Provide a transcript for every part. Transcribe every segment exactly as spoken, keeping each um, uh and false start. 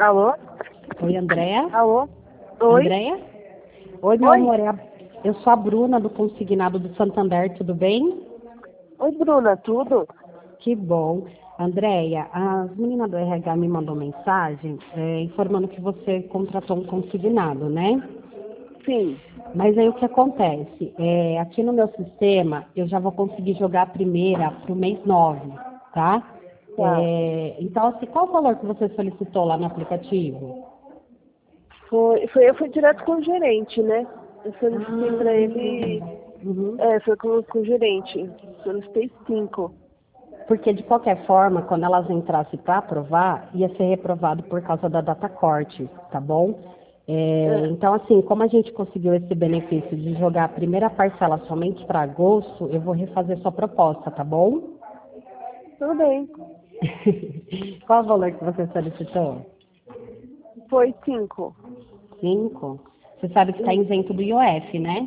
Alô? Oi, Andréa? Alô? Oi? Andréa? Oi, meu Oi? amor. é a- Eu sou a Bruna, do Consignado do Santander, tudo bem? Oi, Bruna, tudo? Que bom. Andréia, as meninas do R H me mandou mensagem é, informando que você contratou um consignado, né? Sim. Mas aí o que acontece? É, aqui no meu sistema, eu já vou conseguir jogar a primeira para o mês nove, tá? Tá. É, então, assim, qual o valor que você solicitou lá no aplicativo? Foi, foi, eu fui direto com o gerente, né? Eu solicitei pra ele. Ah, uhum. É, foi com, com o gerente. Solicitei cinco. Porque, de qualquer forma, quando elas entrassem para aprovar, ia ser reprovado por causa da data corte, tá bom? É, É, então, assim, como a gente conseguiu esse benefício de jogar a primeira parcela somente para agosto, eu vou refazer sua proposta, tá bom? tudo bem. Qual o valor que você solicitou? Foi cinco. Cinco? Você sabe que está Isso. isento do I O F, né?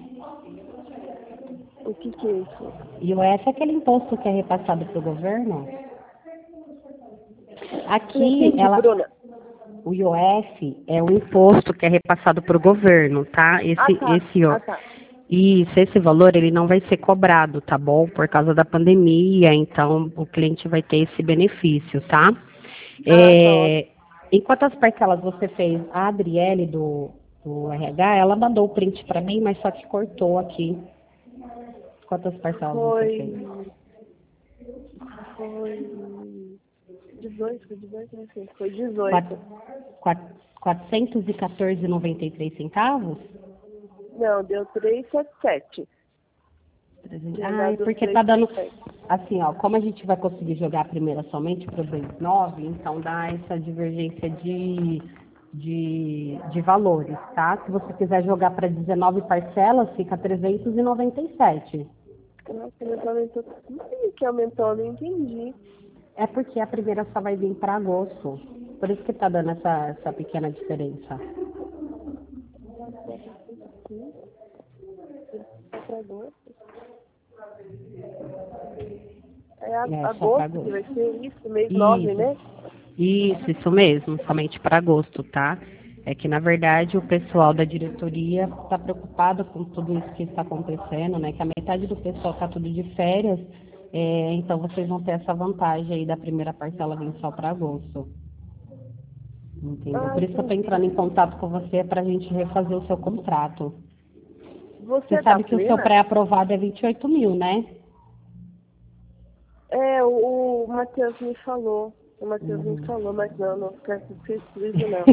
O que que é isso? I O F é aquele imposto que é repassado para o governo. Eu não Aqui, entendi, ela, Bruna. o I O F é o imposto que é repassado para o governo, tá? Ah, Esse, tá. esse, ó, Ah, tá. isso, esse valor ele não vai ser cobrado, tá bom? Por causa da pandemia, então o cliente vai ter esse benefício, tá? Ah, tá ótimo. É, em quantas parcelas você fez? A Adriele do, do R H, ela mandou o print para mim, mas só que cortou aqui. Quantas parcelas você fez? Foi. Foi. Dezoito, foi dezoito, não sei. Foi Quatro- dezoito. quatro- quatrocentos e quatorze e noventa e três centavos? Não, deu trezentos e setenta e sete. Tinha Ah, é dado porque tá dando. trezentos e setenta e sete. Assim, ó, como a gente vai conseguir jogar a primeira somente para o mês nove, então dá essa divergência de, de, de valores, tá? Se você quiser jogar para dezenove parcelas, fica trezentos e noventa e sete. Nossa, mas aumentou. Não sei o que aumentou, eu não entendi. É porque a primeira só vai vir para agosto. Por isso que tá dando essa, essa pequena diferença. Só pra agosto. É a- É, só para agosto que vai agosto. ser isso, mês nove, Isso, né? isso, isso mesmo, somente para agosto, tá? É que, na verdade, o pessoal da diretoria está preocupado com tudo isso que está acontecendo, né? Que a metade do pessoal está tudo de férias, é, então vocês vão ter essa vantagem aí da primeira parcela vir só para agosto, entendeu? Ah, Por isso que eu estou entendi. entrando em contato com você para a gente refazer o seu contrato. Você Você é da sabe que o seu Plena? pré-aprovado é vinte e oito mil, né? É, o, o Matheus me falou. O Matheus me Uhum. falou, mas não, não fica surpreso, não.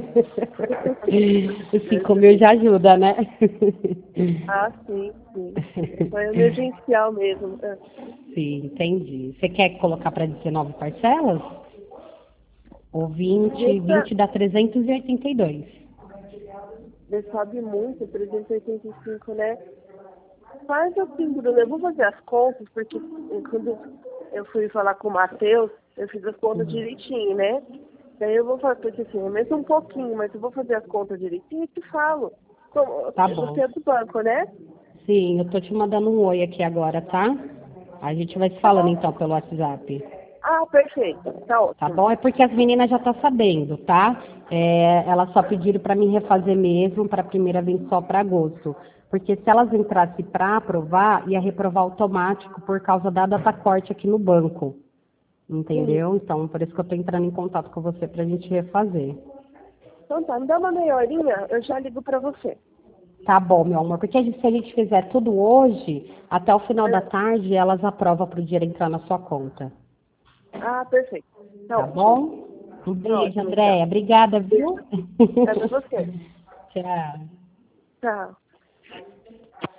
Os cinco mil já ajuda, né? Ah, sim, sim. Foi emergencial mesmo. É. Sim, entendi. Você quer colocar para dezenove parcelas? Ou vinte, Deixa, vinte dá trezentos e oitenta e dois. sobe muito, trezentos e oitenta e cinco, né? Faz assim, Bruno, eu vou fazer as contas, porque eh, quando eu fui falar com o Matheus, eu fiz as contas Uhum. direitinho, né? Daí eu vou fazer, porque assim, aumenta um pouquinho, mas eu vou fazer as contas direitinho e te falo. Como- Tá Você é bom. do banco, né? Sim, eu tô te mandando um oi aqui agora, tá? A gente vai se Tá falando bom. então pelo WhatsApp. Ah, perfeito. Tá Tá ótimo. bom? É porque as meninas já estão sabendo, tá? É, elas só pediram para mim refazer mesmo, para a primeira vir só para agosto. Porque se elas entrassem para aprovar, ia reprovar automático por causa da data corte aqui no banco. Sim. Entendeu? Então, por isso que eu estou entrando em contato com você para a gente refazer. Então tá, me dá uma meia horinha, eu já ligo pra você. Tá bom, meu amor, porque a gente- se a gente fizer tudo hoje, até o final da É. tarde, elas aprovam para o dinheiro entrar na sua conta. Ah, perfeito. Tá Tá ótimo. bom? Um Tá beijo, ótimo, então. Andréia. Obrigada, viu? Beijo. É pra você. Tchau. Tchau.